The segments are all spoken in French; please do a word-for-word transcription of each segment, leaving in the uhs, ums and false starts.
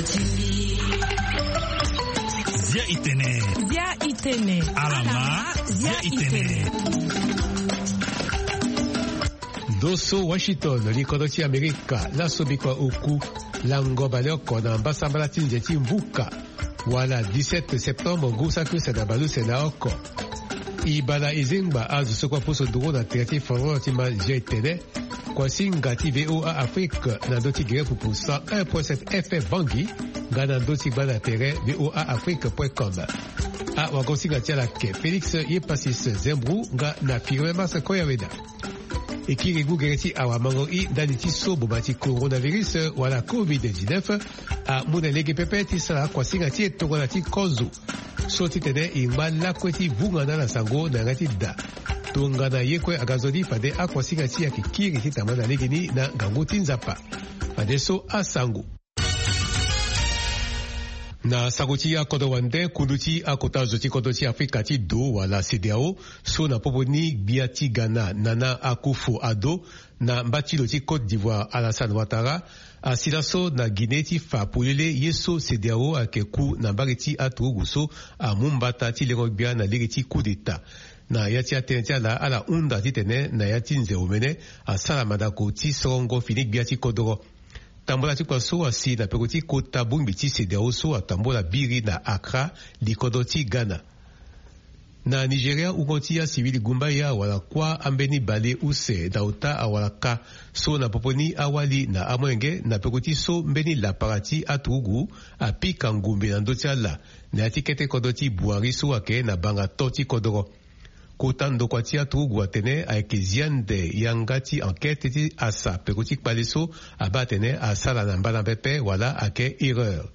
Zia itene. Zia itene. Alama. Zia itene. Doso Washington likodoti Amerika la sobikwa uku langoba leoko na mbasambala tinjeti mbuka wala dix-sept septembre gusa kusena balu sena oko ibala izingba azu sokwa puso duro na tirati foro tima jetene kwa singa ti V O A Afrique na doti gere pupu cent un point sept F M Bangui gana doti bana tere V O A Afrique point com a wakonsinga tiala ke Félix Yepasis Zembrou nga na firme masa koyaweda ekirigu gereti awa mango i dani ti sobo bati coronavirus wala covid dix-neuf a muna lege pepe ti sala kwa singa ti etongo na ti kozo so ti tene i ngba lakue ti vungana na sango na nga ti da tongana ye kue aga zo di fade akua singa ti ayeke kiri ti tama na lege ni na ngangu ti nzapa fade so asango na sango ti akodo wande kundu ti akota zo ti kodo ti afrika ti do wala C D A O so na popo ni gbia ti Ghana Nana Akufo-Addo na mba ti lo ti Côte d'Ivoire Alassane Ouattara asila so na Guinée ti fa pulele ye so C D A O ayeke ku na mbage ti aturugu so amu mbata ti lengo gbia na lege ti coup d'état na ya ti atene ti ala ala hunda ti tene na ya ti nzeo mene asala mandako ti sorongo fini gbia ti kodro tambola ti kua so asi na peko ti kota bungbi ti C D A O so atambola biri na Accra likodo ti Ghana na Nigeria ungo ti asibili gumba ya wala kwa ambeni bale use na uta awala ka so na popo ni awali na amwenge na peko ti so mbeni lapara ti aturugu apika ngumbi na ndö ti ala na ya ti kete kodo ti Buhari so ayeke na banga to ti kodro kota ndokua ti aturugu atene ayeke ziande yanga ti enquête ti asa peko ti kpale so abe atene asala na mbala pepe wala ayeke erreur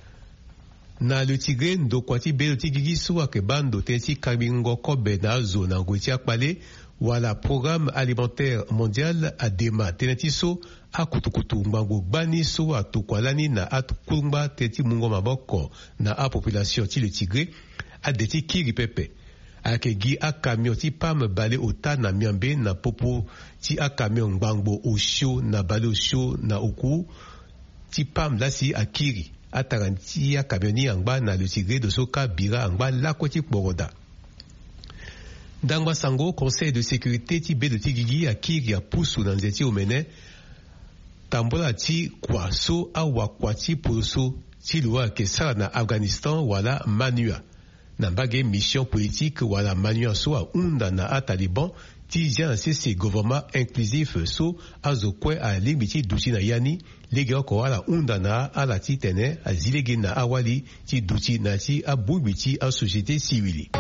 na le tigre ndokua ti belo ti gigi so ayeke ba ndo tënë ti kabingo kobe na azo na ngue ti akpale wala programme alimentaire mondial adema tënë ti so akutukutu ngbango gbani so atokua lani na akulungba tënë ti mungo maboko na apopulation ti le tigre ade ti kiri pepe ayeke gi akamion ti pam bale ota na miambe na popo ti akamion ngbango osio na bale osio na oku ti pam lasi akiri atara ti akamion ni angba na le tigre do so ka bira angba lakue ti kporoda ndangba sango conseil de sécurité ti be do ti gigi akiri apusu na nze ti omene tambola ti kua so awakua ti polo so ti lo ayeke sara na Afghanistan wala manua na mbage mission politique wala manua so ahunda na ataliban ti zia na sese gouvernement inclusif so azo kue alingbi ti duti na yani lege oko ala hunda na ala ti tene azilege na awali ti duti na ti abungbi ti asociété civile.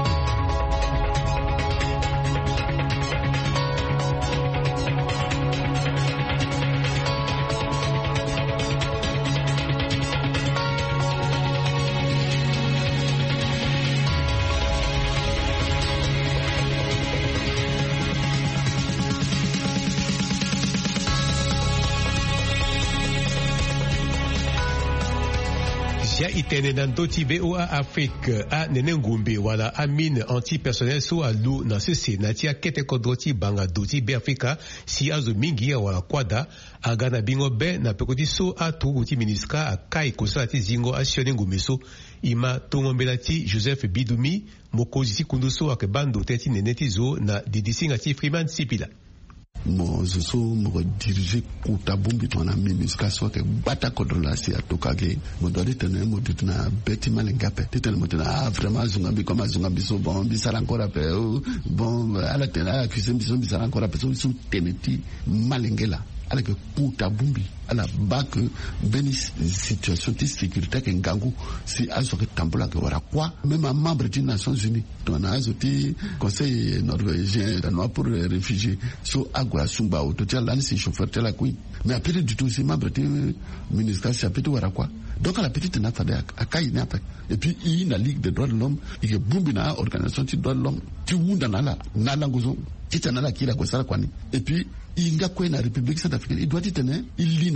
ya itene na ndoti V O A Afrique a nene ngumbi wala amine anti-personnel so alu na sese na ti akete kodro ti banga do ti be Afrika si azo mingi ya wala kwada aga na bingo be na peko ti so aturugu ti miniska akai kosala ti zingo asione ngumbi so ima tongombela ti Joseph Bidumi mokozi ti kundu so ayeke ba ndo te ti nene ti zo na didisinga ti Freeman Sipila. Mo zo mo dirige kuta bumbi tona miniska so ke bata kodrola si atoka ke mo dori tene mo ditna beti malengape tene mo tena ah vraiment zungambi comme zungambi so bon bisala encore pe bon ala tena accusé biso bisala encore pe so so teneti malengela ala ke kuta bumbi ala bak beni situation de sécurité ke ngangu si azo ke tambola ke wara kwa même un membre des Nations Unies ton azo ti conseil norvégien pour les réfugiés so agora sumba auto tia lan si chauffeur tia la kui mais après du tout c'est membre du ministère c'est plutôt wara kwa donc à la petite na fada akai na pa et puis il na ligue des droits de l'homme il est bumbi na organisation des droits de l'homme ti wunda na la na langozo kita na la kila kwa sala kwani et puis inga kwa na République centrafricaine il doit tenir il lit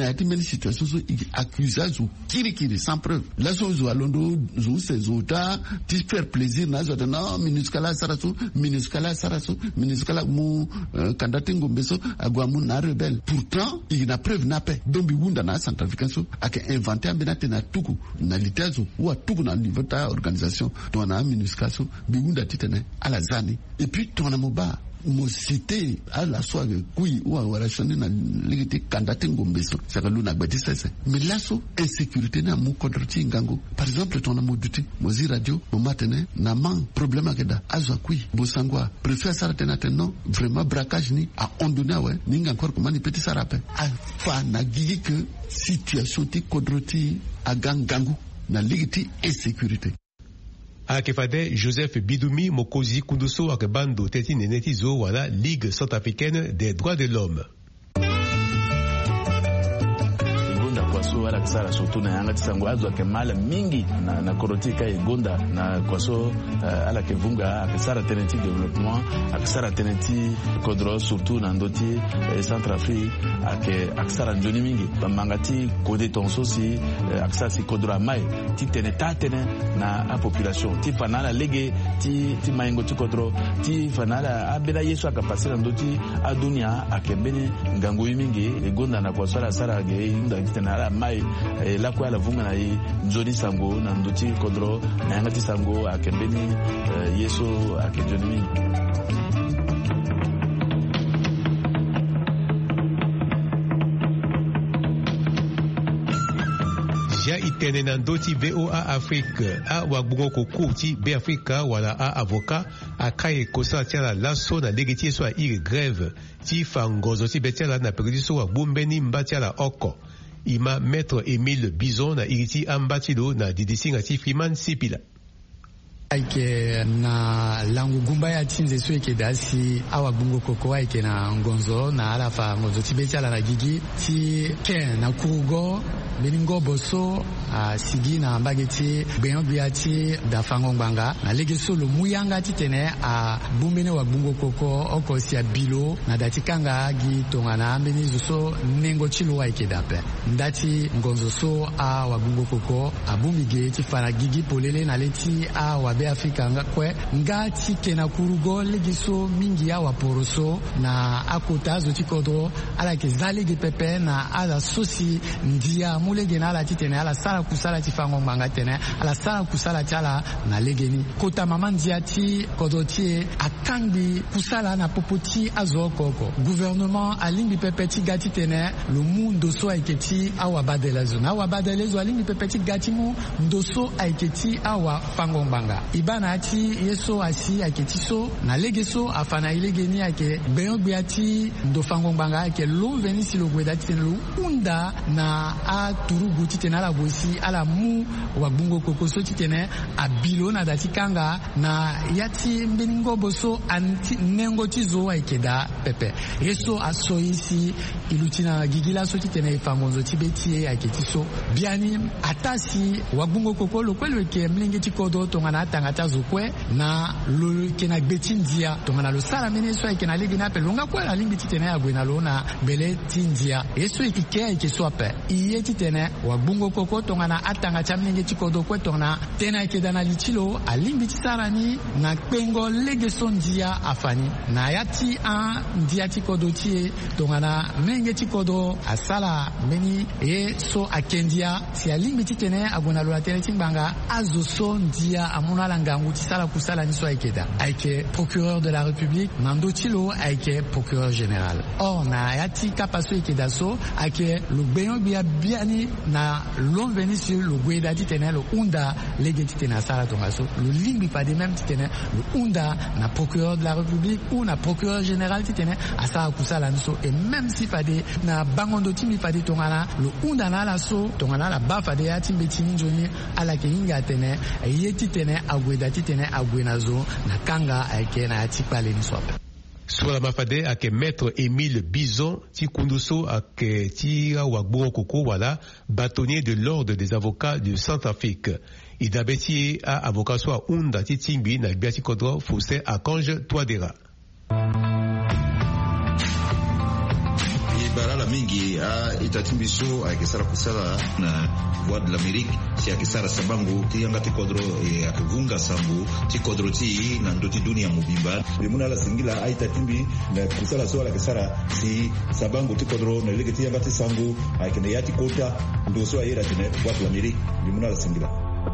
na yati meni situation so accusage ou kiri kiri sans preuve la so zo alondo zo se zo ta ti faire plaisir na zo na minuscala saraso minuscala saraso minuscala mu kandate ngombeso agwa mu na rebelle pourtant il na preuve na pe donc bi wunda na centrafricain so ake inventé ambena na tuku na litazo ou a tuku na niveau ta organisation to na minuscala so bi wunda titene ala zani et puis to na moba mo cité à la soirée kui ou à relation na ligiti kandate ngombeso saka luna gbati sese mais là so insécurité na mu kodroti ngango par exemple ton amoduti mozi radio mo matene na man problème akeda azwa kui bosangwa préfère saratena tenno vraiment braquage ni a ondona ouais ninga encore comment ni petit sarape a fa na gigi que situation ti kodroti a gangangu na ligiti insécurité Akefade Joseph Bidoumi Mokozi Kunduso Akebando Teti Nenetizo wala Ligue centrafricaine des droits de l'homme. Kwaso ala kisara surtout na yanga tisango azo akemala mingi na na korotika igonda na kwaso uh, ala kevunga akisara tenenti développement akisara tenenti kodro surtout na ndoti eh, Centrafrique ake akisara njoni mingi bamangati kode tonso si eh, akisara si kodro mai ti teneta tene na a population ti fanala lege ti ti maingo ti kodro ti fanala abela yesu akapasira ndoti adunia akebene ngango mingi igonda na kwaso ala sara ge inda kitena mai eh, la kwa la vunga na yi njoni sango na ndoti kodro na yangati sango akembeni eh, yeso akenjoni mingi. Ja itene na ndoti V O A Afrique a wagbungo koko ti be Africa wala a avocat a kaye kosa tiala laso na legiti so a ire grève ti fangozo ti betiala na perdi so wa bumbeni mbatiala oko. Ima maître Émile Bison na iriti ambatilo na didisinga ti Freeman Sipila. Aike na langu gumba ya tinze so eke dasi awa bungo koko aike na ngonzo na alafa ngonzo tibeti ala na gigi ti ken na kurugo beningo boso a sigi na mbageti beyon biati da fango mbanga na lege solo muyanga titene a bumbene wa bungo koko oko si a bilo na dati kanga gi tongana mbeni zuso nengo chilo aike dape ndati ngonzo so a wa bungo koko a bumbige ti fana gigi polele na leti a wa Afrika nga kwe nga tike na kurugo legiso mingi ya waporoso na akota zoti kodro ala ke zalege pepe na ala sosi ndia mulege na ala titene ala sala kusala tifango manga tene ala sala kusala tiala na legeni kota mama ndia ti kodro tie akangi kusala na popoti azo koko gouvernement alingi pepe ti gati tene le mundo so aiketi awa badelezo na awa badelezo alingi pepe ti gati mu ndoso aiketi awa fango mbanga ibana ati yeso asi aketi so na legeso afana ilegeni ake beyon biati ndo fango mbanga ake lo veni si lo gweda tenu unda na a turugu titena la bosi ala mu wa bungo kokoso titene abilo na dati kanga na yati mbeningo boso anti nengo tizo aikeda pepe yeso aso isi ilutina gigila so titene fango zo tibeti aketi so biani atasi wa bungo kokolo kwelo ke mlingi tikodo tongana tangata zokwe na lo kena betindia tongana lo sala mene so kena legi na pelonga kwa la limbi titene ya gwena lo na bele tindia yeso ikike ike swape iye titene wa bungo koko tongana atanga chamlingi tikodo kwe tongana tena ike dana lichilo a limbi tisarani na pengo lege sondia afani na yati a ndia tikodo tie tongana menge tikodo asala meni e so akendia si a limbi titene agona lo la tele timbanga azo so ndia amuna langangu tisala kusala niso aikeda aike procureur de la République nando tilo aike procureur général or na yati kapaso ikeda so aike lo beyon bia biani na l'on veni sur le gweda titene lo unda lege titene sala tongaso lo limbi pa de même titene lo unda na procureur de la République ou na procureur général titene asala kusala niso et même si fade na bangondo timi fade tongana lo unda na la so tongana la ba fade yati betini joni ala ke inga tene yeti tene agweda titene agwenazo na kanga aike na atipale ni swap. Sur la mafade ake maître Émile Bison ti kunduso ake ti wagbo koko wala bâtonnier de l'ordre des avocats du Centrafrique. Idabeti a avocat soit unda ti tingbi na biati kodro Fossé Archange Touadéra. Barala mingi mingi a itatimbi so akisara kusala na voix de l'Amérique si akisara sabangu ti yanga ti kodro e akivunga sambu ti kodro ti na ndoti dunia mubimba bimuna la singila a itatimbi na kusala so akisara si sabangu ti kodro na lege ti yanga ti sangu akine yati kota ndo so ayera tene voix de l'Amérique bimuna la singila.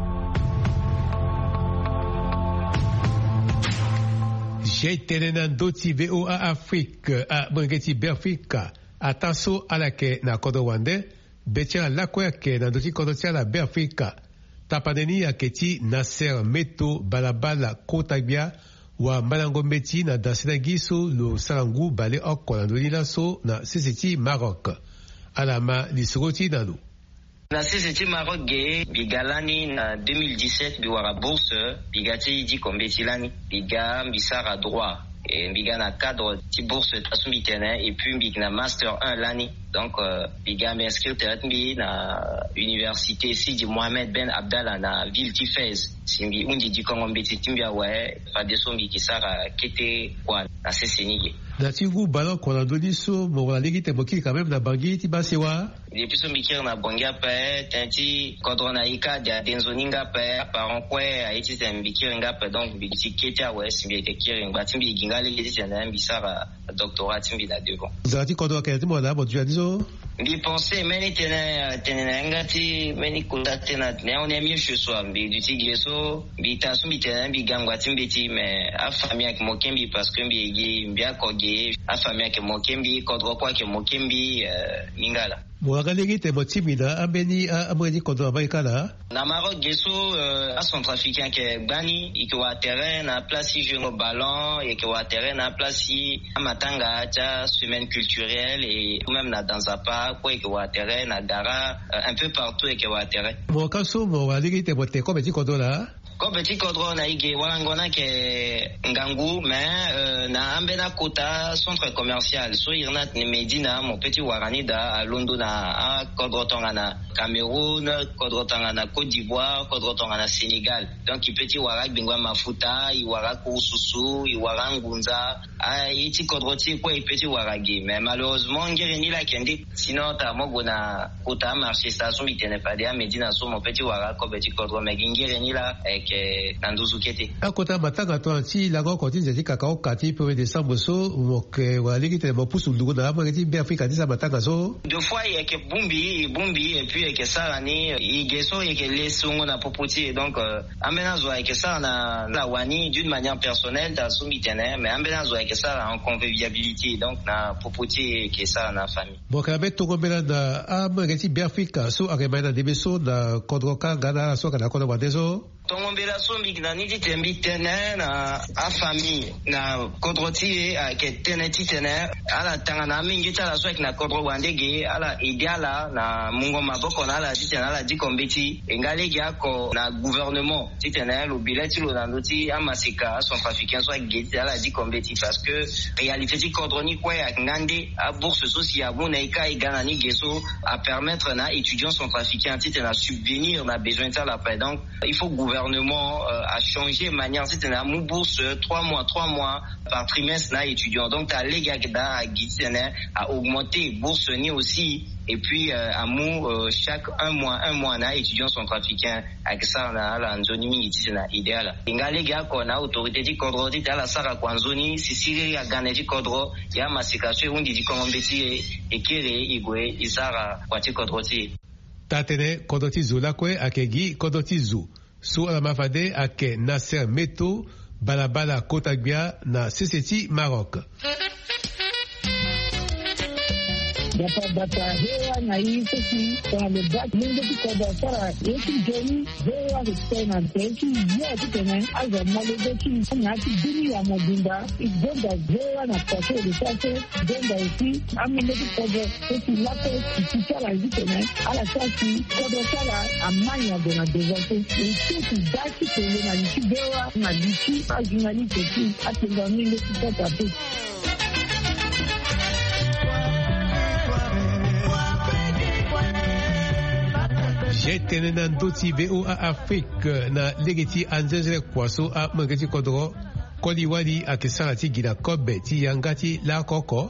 J'ai été dans d'autres V O A Afrique, à Bangeti Berfika, à Tasso à la ke na Kodowande, Betia la ke na d'autres Kodotia la Berfika, Tapadeni à Keti, Nasser Meto, Balabala, Kotabia, wa Malangombeti na Dasenagiso, lo Sarangu, Bale Oko, na Donilaso, na Sisiti, Maroc. Alama, Lisroti Nanou. Na sisi Maroc ge bigalani na deux mille dix-sept biwara bourse bigati di kombetilani biga mbisara droit et biga na cadre ti bourse tasumbi tene et puis big na master un lani donc euh, biga m'inscrire teratbi na université Sidi Mohamed Ben Abdallah na ville ti Fès simbi undi di kongombeti timbia we fadeso mbi kisara kete kwa na seseni na tingu balo kona doniso mo wala ligi te boki quand même na bangi ti basewa depuis so mikir na bongia pe tanti kodrona ika dia denzoninga pe paron kwe aiti tembikir nga pe donc bigiti keta we simbi te kirin batimbi gingale ligi tena mbisara doctorat timbi na devant zati kodro ka timo na bo tu adizo mbi pensé meni tena tena ngati meni kontate na ne on est mieux chez soi mbi du tigleso mbi tasu mbi tena mbi gangwa timbi ti mais a famille ak mokembi parce que mbi gi mbi akoge a famille ak mokembi kodro kwa ke mokembi mingala Mouagalegi te motimida ambeni amweni kondo abaikala na Maroc geso euh, a centrafricain ke bani ikiwa terrain na place jeu au ballon et ikiwa terrain na place matanga cha semaine culturelle et ou même na danzapa quoi ikiwa terrain na gara euh, un peu partout ikiwa terrain Mokaso Mouagalegi te mote ko beti kondo la ko beti kodro na ige walangona ke ngangu mais euh, na ambena kota centre commercial so irna ni Medina mon petit waranida à Londres na kodro tonga na Cameroun kodro tonga na Côte d'Ivoire kodro tonga na Sénégal donc i petit warak bingwa mafuta i warak ususu i warangunza a iti kodro ti ko i petit waragi mais malheureusement ngiri ni la kendi sinon ta mogo na kota marché station bitene pas dia Medina so mon petit warak ko beti kodro mais ngiri ni la ke nanduzu kete akota matanga to anti la go koti zeti kakao kati premier décembre so moke waliki te mo pusu ndugo na ba kiti be Afrika disa matanga so deux fois il y a que bumbi bumbi et puis que ça ni il geso et que les songo na popoti donc amena zo et que ça na la wani d'une manière personnelle dans son mitene mais amena zo et que ça en convivialité donc na popoti et que ça na famille bon kabe to gombela da amagati be Afrika so agemana de beso da kodroka gana so kana kono wadezo Tongombela sombi na nidi tembi tene na a famille na kodroti ke tene ti tene ala tanga na mingi tala so na kodro wandege ala ideala na mungo maboko na ala ti tene ala di kombeti engale giako na gouvernement ti tene lo bileti lo na ndoti amasika son trafiquant so geti ala di kombeti parce que réalité ti kodroni kwa ya ngande a bourse sociale bona ika igana ni geso à permettre na étudiants son trafiquant ti tene subvenir na besoin ta la paix donc il faut gouvernement euh, a changé manière c'était na mou bourse trois mois trois mois par trimestre na étudiant donc ta lega da a gitsene a augmenté bourse ni aussi et puis euh, à mou euh, chaque un mois un mois na étudiants sont trafiquants avec ça na la nzoni mingi tsena idéal ingale ga ko na autorité di kodro di la sara kwanzoni sisiri ya gane di kodro ya masikaswe undi di kongombeti ekere igwe isara kwati kodro ti tatene kodoti zulakwe akegi kodoti zu su ala mafade ake Nasser Meto balabala Kotagbia na Seseti Maroc. Data data hewa na hii sisi kwa mbaki mingi tukoda sara yeki jeni hewa kutena teki ya tutene aza malebeki nyati dini ya mobimba igonda hewa na pasho de sase donda isi amene tukoda sisi lape kisala zitene ala sasi kodo sala amanya dona devante isi daki tele na nchi hewa na dichi ajinali teki atenga mingi tukoda teki Jetene nan doti V O A Afrique na legeti anzenzele kwaso a mangeti kodro koliwali ake sarati gina kobe ti yangati la koko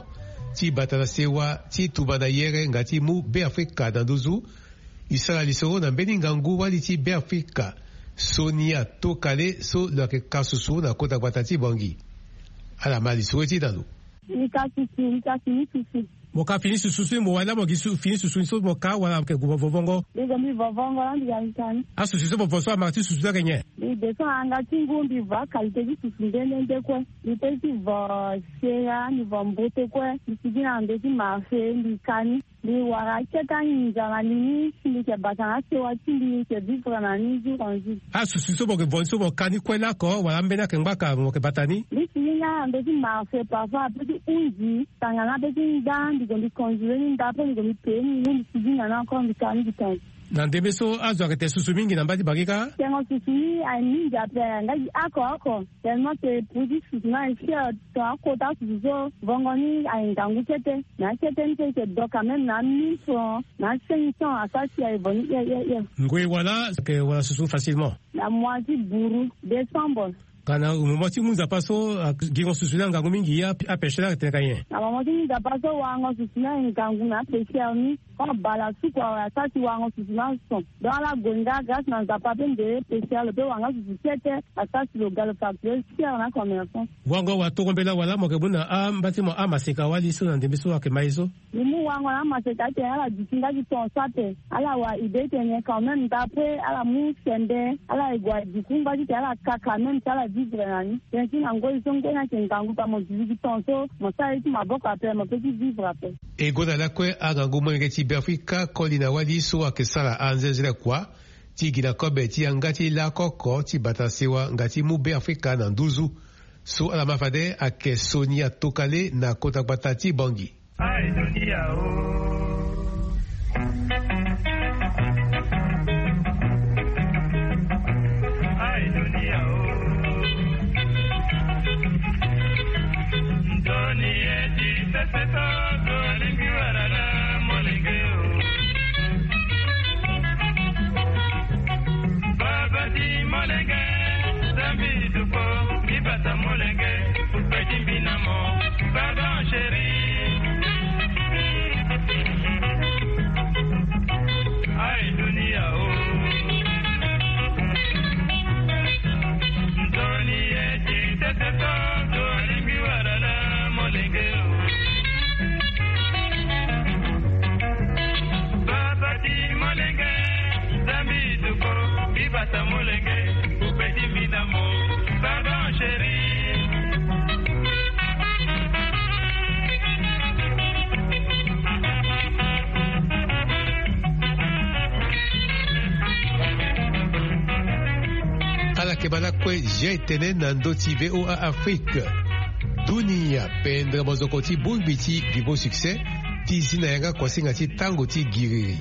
ti batala sewa ti tubana yere ngati mu be Afrika na nduzu isala lisoro na mbeni ngangu wali ti be Afrika Sonia Tokale so lake kasusu na kota gbata ti bongi ala ma lisoro ti danu ni kasusu ni kasusu mo ka fini susu mo wala mo gisu fini susu so mo ka wala ke go vovongo de go mi vovongo la ndiga ntani a susu so bo so ma ti susu da kenye ni de so anga tingumbi va kalite di susu ndene de ko ni pe ti va sera ni va mbote ko ni sigina ande ti ma fe ni kani ni wara cheta ni jana ni ni ke batana se wa ti ni ke vivre na ni ju konji a susu so bo ke bon so bo kani ko la ko wala mbena ke ngba mo ke batani ni sigina ande ti ma fe parfois pe ti unji tangana pe ti dan di konjure ni ndapo ni gomi pe ni sigina na ko mi kani di tan na ndebe so azo akete susu mingi na mbadi bagika tengo susu ni ai ninja pe ngai ako ako tellement que pudi susu na isia to ako ta susu bongo ni ai ngangu tete na tete nte ke do quand même na mille francs na cinq cents à ça si ai boni ya ya ya ngwe wala que wala susu facilement la moitié buru décembre kana umomoti munza paso gingo susuna ngangu mingi ya apeshela tenkaye amomoti munza paso wango susuna ngangu na apeshela ni kwa bala su kwa tati wango susuna son dans la gonda grâce na zapape de apeshela pe wango susete atasi lo galo facteur si na commerçant wango watokombela wala mokebuna a mbati mo amaseka wali so na ndemiso akemaizo limu wango na amaseka te ala disinga di ton sate ala wa idete ne quand même d'après ala mu sende ala igwa dikumba di ala kaka même ala vivre nani yensi na ngoi songo na kengangu pa mo divi tonso mo sai ti maboko apre mo petit vivre apre e goda la kwe agangu mo ngeti be Afrika kolina wali so akesala anzezele kwa ti gina kobe ti angati la koko ti batasewa ngati mu be Afrika na nduzu so ala mafade ake Sonia Tokale na kota gbata ti bongi ai dunia o Kebalakwe jetene nando ti V O A Afrique dunia pendre mozoko ti bulbiti vivo succès ti zinayanga kwasinga ti tango ti giriri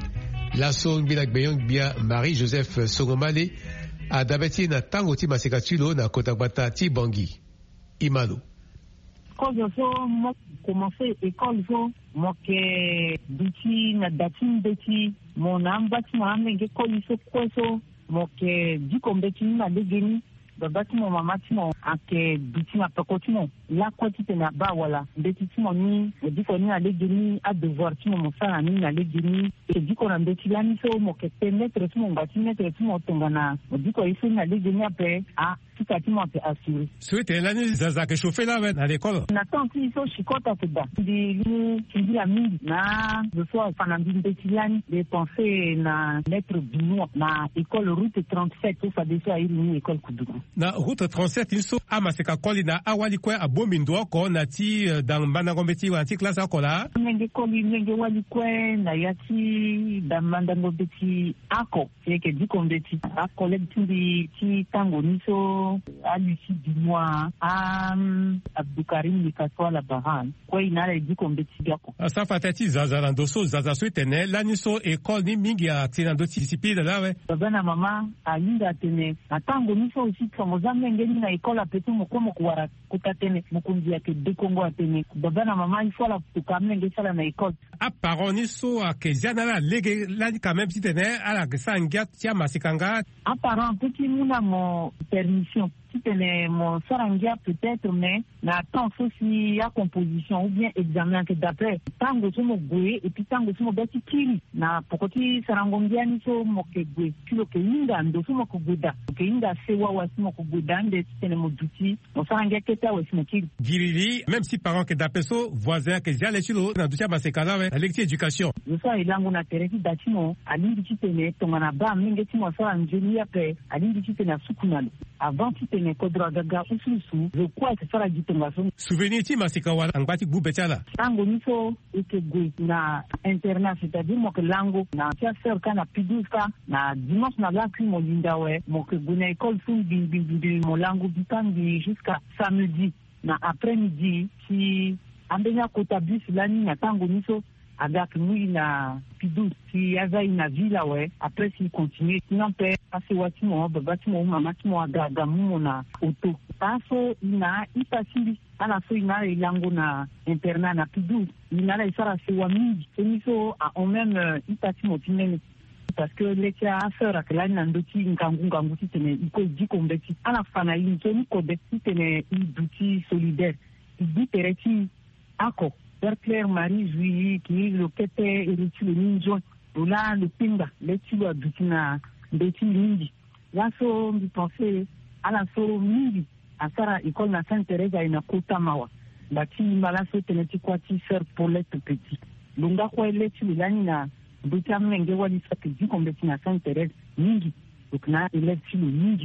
la song bila gbeyong bia Marie Joseph Songomale adabeti na tango ti maseka tulo na kota gbata ti bongi Imalo quand je so mo commencer école so mo ke biti na datin beti mo nambati mo amenge ko iso kweso mo ke dikombe ti na legeni babati mo mama ti mo ake biti na poko ti mo la ko ti te na ba wala beti ti mo ni diko ni na legeni a devoir ti mo mo sala ni na legeni e diko na beti la ni so mo ke te mettre ti mo ngati mettre ti mo tonga na diko iso na legeni ape a ti mo pe assuré suite la ni zaza ke chauffer là à l'école na tant ti so chikota te da di ni di la mingi na je sois fanandi beti lani de penser na lettre bino na école route trente-sept tout ça déjà une école kudugu na route trente-sept il so amaseka koli na awali kwa abomindo ko na ti dans banango beti wa ti classe akola ngenge koli ngenge wali kwa na yati dans banango beti ako c'est que di kombeti a collègue ti ti tango ni so à Lucie Dumois, à Abdoukarim Likaswa la Bahan, quoi il n'a dit qu'on bêtise gako. Ça fait tati Zaza Ndoso, Zaza Suitene, là ni so école ni mingi à Tinando discipline là ouais. Bana mama a linda tene, atango ni so aussi comme zamenge ni na école a petit mo komo kuara kutatene mukundia ke de Congo atene. Bana mama il faut la tukamenge sala na école. A parent ni so a kezana la lege là quand même si tene à la sangia tia masikanga. A parent petit muna mo permission titene mon sarangia peut-être mais na temps aussi ya composition ou bien examen que d'après tango somo gwe et puis tango somo beti kiri na pokoti sarangombia ni so mo ke gwe kilo ke inda ndo somo ko guda ke inda sewa wa somo ko guda nde titene mo duti mon sarangia keta wa somo kiri giriri même si parents que d'apeso voisin que ya les chulo na dutia basekala la lecture éducation yo sa ilango na tereki datino alindi titene tongana ba minge timo sara njeni ya pe alindi titene sukunalo avant titene kodra gaga ususu je crois que sara jitonga so souvenir ti masikawa angati gubetala tango niso eke gwe na internat c'est-à-dire mo ke lango na tia ser kana piduska na dimanche na la ki mo lindawe mo ke gune école fun bin bin bin mo lango bitangi jusqu'à samedi na après-midi si ambenya kota bus lani na tango niso avec nous na pidou si azai na villa ouais après si continue sinon pe passer wati mo babati mo mama ti mo agaga mo na auto paso ina ipasili ana so ina ilango na internat na pidou ina la isara se wa mingi eniso a on même ipati mo tinene parce que les tia affaire ak la ndoti ngangu ngangu ti tene iko di kombeti ana fana yin to ni ko beti tene iduti solidaire di tereti ako Père Claire Marie Juillet qui le kete eritu le ninjo ola le pinga le tilo adutina beti mingi la so mi penser ala so mingi asara école na Sainte Thérèse ina kota mawa bati mala so teneti kwati faire pour les tout petits lunga kwa le tilo lani na beti amenge wali sa pedi kombeti na Sainte Thérèse mingi donc na élève tilo mingi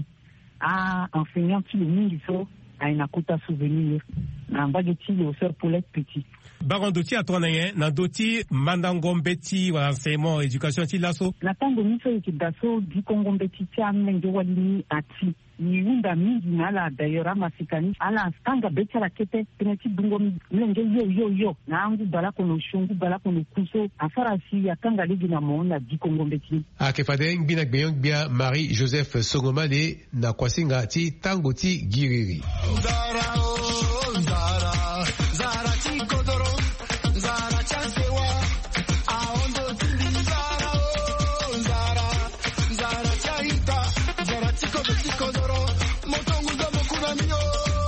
a enseignant tilo mingi so aina kota souvenir na mbageti le faire pour les petits. Baron doti atona na doti mandangombeti wa enseignement éducation ti laso na tango miso ki daso di kongombeti ti amenge wali ati ni unda mingi na la d'ailleurs masikani ala tanga beti la kete peneti dungo menge yo yo yo na angu bala kono shungu bala kono kuso afara si ya tanga legi na mona di kongombeti a ke fadeng binak beyong bia Marie Joseph Songomale na kwasinga ti tango ti giriri zara o zara zara ti kodoro zara chansewa aondo ti zara o zara zara chaita zara ti kodoro ti kodoro motongu za mokuna mio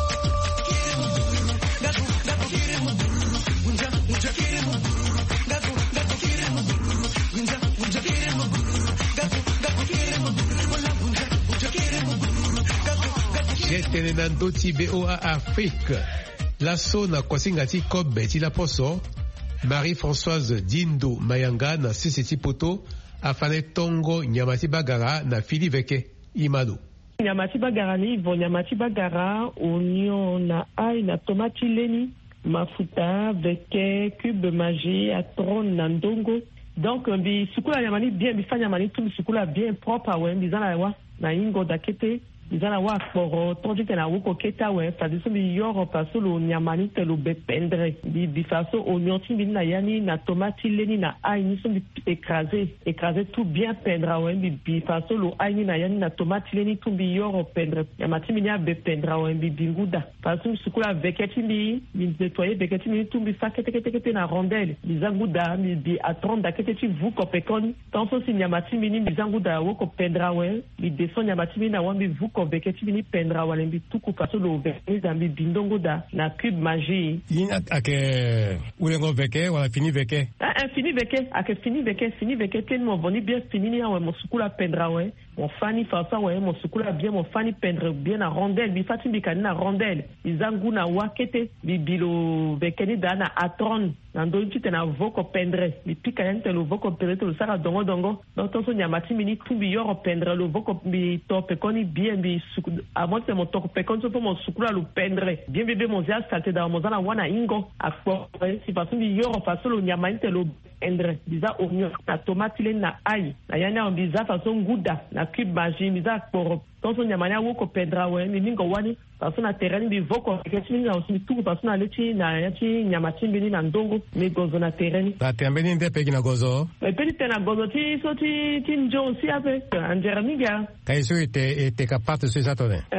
gato gato kire mo unja unja kire mo gato gato kire mo unja unja kire mo gato gato kire mo wala unja unja kire mo gato gato kire mo ndoti B O A Afrique laso na kwasinga ti kobe ti la poso Marie-Françoise Dindo Mayanga na sisi ti poto afane tongo nyama ti bagara na fili veke imado nyama ti bagara ni vo nyama ti bagara oignon na ai na tomati leni mafuta veke cube magie atron na ndongo donc bi sukula nyama ni bien bi fa nyama ni tu sukula bien propre ouais bizana wa na ingo dakete bizana wa for tonji tena woko keta we fadiso bi yoro paso lo nyamani telo be pendre bi bi faso oignon ti na yani na tomati leni na ai ni so bi écraser écraser tout bien pendre we bi bi faso lo ai ni na yani na tomati leni tout bi yoro pendre nyamati mi be pendre we bi binguda faso sukula veketi bi bi nettoyer veketi mi tout bi fa kete kete kete na rondelle bizanguda mi bi atronda kete ti vu ko pekon tanso si nyamati mi ni bizanguda woko pendre we bi deso nyamati mi na wambi vu veketi bini pendra walembi tuku paso lo veketi zambi bindongo da na cube magie yin ake ulengo veke wala fini veke ah fini veke ake fini veke fini veke ken mo boni bien fini ni wa mo sukula pendra we mon fani fasa we mo sukula bien mo fani pendre bien na rondelle bi fati bi kanina rondelle izangu na wakete bi bilo vekeni da na atron na ndonji tena voko pendre bi pika yante lo voko pendre to sara dongo dongo donc to so nyamati mini tumbi yoro pendre lo voko bi tope koni bien bi avant de mon tope koni so mo sukula lo pendre bien bébé mo zia salté da mo zana wana ingo afo si pasu bi yoro pasu lo nyamante lo endre biza oignon na tomate le na ai na yana on biza façon nguda na cube magie biza pour tonso nyamanya woko pedra we mi mingo wani paso na terrain bi voko ketini na osimi tuku paso na leti na yati nyamati mbili na ndongo mi gozo na terrain na tembeni nde pegi na gozo e pedi tena gozo ti so ti ti njo si ape anjera niga kaiso ite ite kapate so satone eh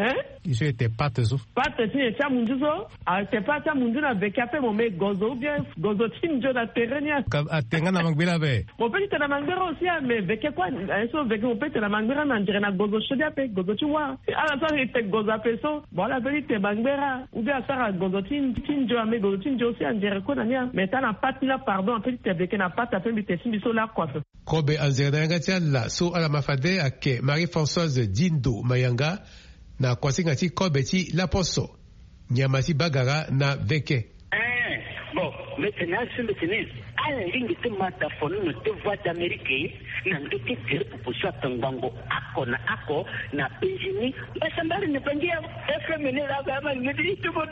iso ete pate zo pate ti e cha mundu zo a te pate mundu na bekape mo me gozo bien gozo tin jo na terrenia atenga na mangbela be mo pe te na mangbera aussi mais beke kwa eso beke mo pe te na mangbera na ndire na gozo shodia pe gozo ti wa ala sa te gozo peso voilà pe te mangbera ou bien ça gozo tin tin jo me gozo tin jo aussi ndire ko na nia mais ta na pate la pardon pe te beke na pate pe te sin biso la kwa kobe anzerda ngati la so ala mafade ake Marie-Françoise Dindo Mayanga na kwasinga ti kobe ti la poso nyama ti bagara na veke eh bon maintenant c'est maintenant ala lingi te mata fonu no te voix d'Amérique na ndoki te proposition tangango ako na ako na Benjini basambali ne bangia efemene la baba ngedi to bodo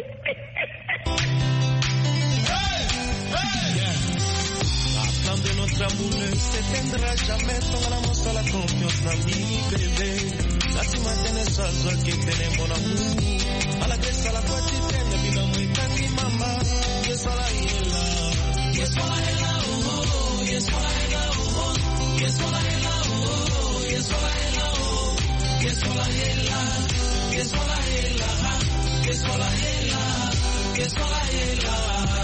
de notre amour ne s'éteindra jamais, tongamos a la confiance dans mi bébé. La tu m'attends ça, toi qui tenais mon amour. A la graisse à la fois tu t'aimes, bien moi quand mi maman. Yes, wala hela. Yes, wala hela, oh oh. Yes, wala hela, oh oh. Yes, wala hela, oh oh. Yes, wala hela, oh. Yes, wala hela. Yes, wala hela. Yes, wala hela. Yes, wala hela.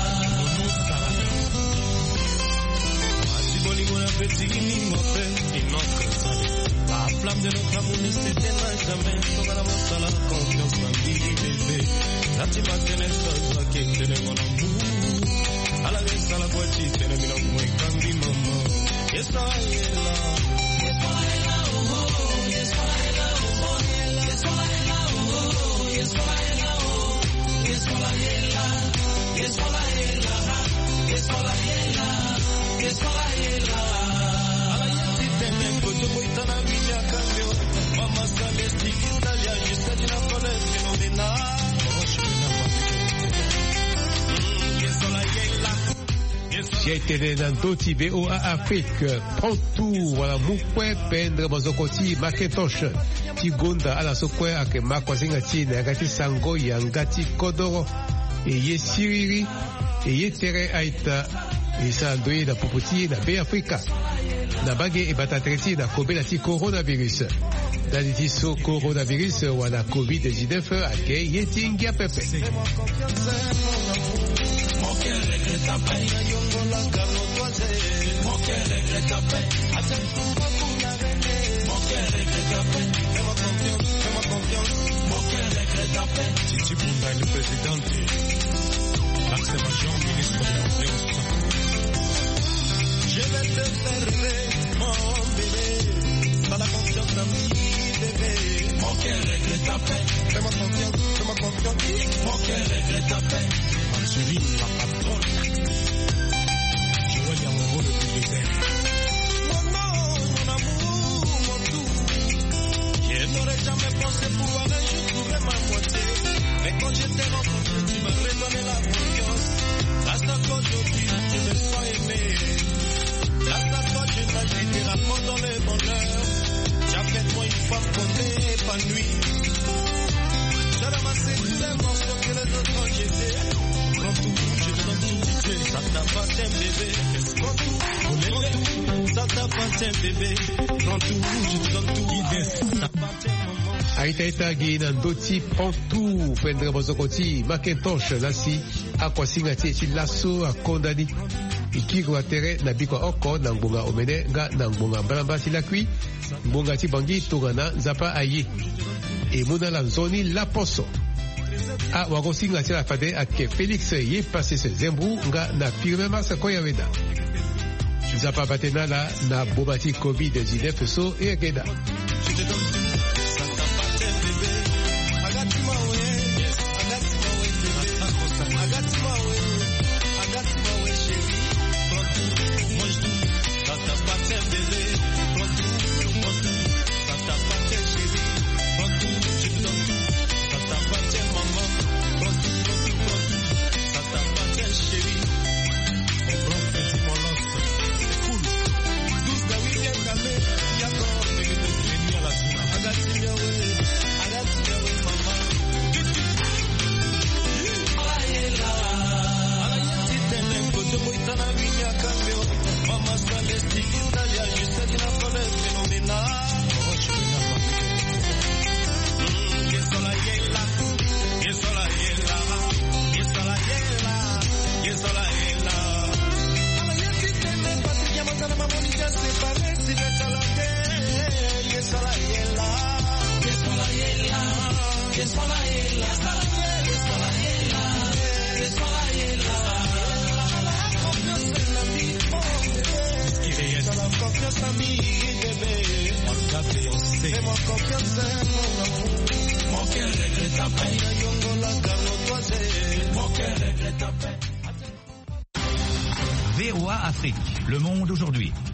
La flamme de notre amour ne s'éteindra jamais. Tongamos a la confiance dans vie bébé. La tu m'attends ça, toi qui tenais mon amour. A la vez à la voiture, tenais mi amour et cambi maman. Yes, I am. Yes, I am. Oh, yes, I am. Oh, yes, I am. Oh, yes, I am. Yes, I am. Yes, I am. Yes, I am. Yes, I am. J'ai été dans d'autres B O A Afrique. Prends tout, voilà, moukwe, pendre, bozokoti, Macintosh, Tigonda, ala sokwe, ake makwasinga tine, agati sango, yangati kodoro, eye siriri, eye tere aita, isa ndoye na popoti, na B Afrika. Na bage e batatreti na kobe la ti coronavirus. Dali ti so coronavirus wana covid dix-neuf ake yetingia pepe. Mon cœur regrette ta peine, yongo la carno toise. Mon cœur regrette ta peine, attends pour la reine. Mon cœur regrette ta peine, fais-moi confiance, fais-moi confiance. Mon cœur regrette ta peine. Titi Bunda le président, l'observation ministre de l'influence. Je vais te faire mon bébé, dans la confiance d'un petit bébé. Mon cœur regrette ta peine, fais-moi confiance, fais-moi confiance. Mon cœur regrette ta peine. Angeline, la patronne. Joël Yamouro, le plus désert. Mon nom, mon amour, mon tout. Je n'aurais jamais pensé pouvoir un jour trouver ma moitié. Mais quand je t'ai rencontré, tu m'as redonné la confiance. Grâce à toi, aujourd'hui, je me sens aimé. Grâce à toi, je nage littéralement dans le bonheur. Tu as fait de moi une femme qu'on est épanouie. J'ai ramassé tous les morceaux que les autres ont jetés. Prends tout, je te donne tout, ça t'appartient bébé. Prends tout, prends tout, ça t'appartient bébé. Prends tout, je te donne tout, ça t'appartient maman. Aita ita gi na ndoti pantu pendre bozokoti Macintosh lasi akwasinga ti ti laso akondani ikiko atere na biko oko na ngbonga omene nga na ngbonga mbalamba ti lakui ngbonga ti bangi tongana nzapa aye e muna la nzoni la poso a wakosinga ti la fade ake Félix ye passe se zembru nga na firme masa koyaweda nzapa batena la na bobati covid dix-neuf so e ekeda bébé. Fais-moi confiance, mon amour. Mon cœur regrette ta peine. Mon cœur regrette ta peine. V O A Afrique, le monde aujourd'hui.